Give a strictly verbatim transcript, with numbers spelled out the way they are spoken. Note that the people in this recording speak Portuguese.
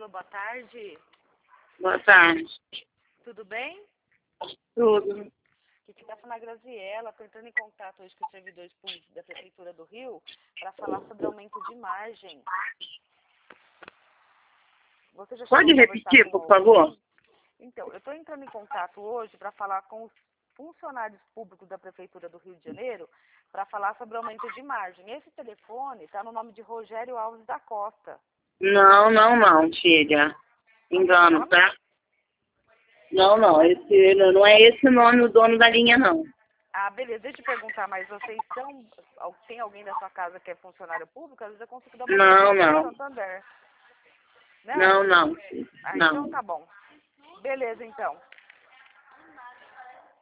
Alô, boa tarde. Boa tarde. Tudo bem? Tudo. Aqui que está falando a Graziella. Estou entrando em contato hoje com os servidores públicos da Prefeitura do Rio para falar sobre aumento de margem. Você já Pode chegou a repetir, conversar com por alguém? favor? Então, eu estou entrando em contato hoje para falar com os funcionários públicos da Prefeitura do Rio de Janeiro para falar sobre aumento de margem. Esse telefone está no nome de Rogério Alves da Costa. Não, não, não, filha. Engano, tá? Não, não, esse, não é esse nome o dono da linha, não. Ah, beleza. Deixa eu te perguntar, mas vocês são... Tem alguém da sua casa que é funcionário público? Às vezes eu consigo dar uma Não, ligação não. no Santander. Não? Não, não. Ah, Não. então tá bom. Beleza, então.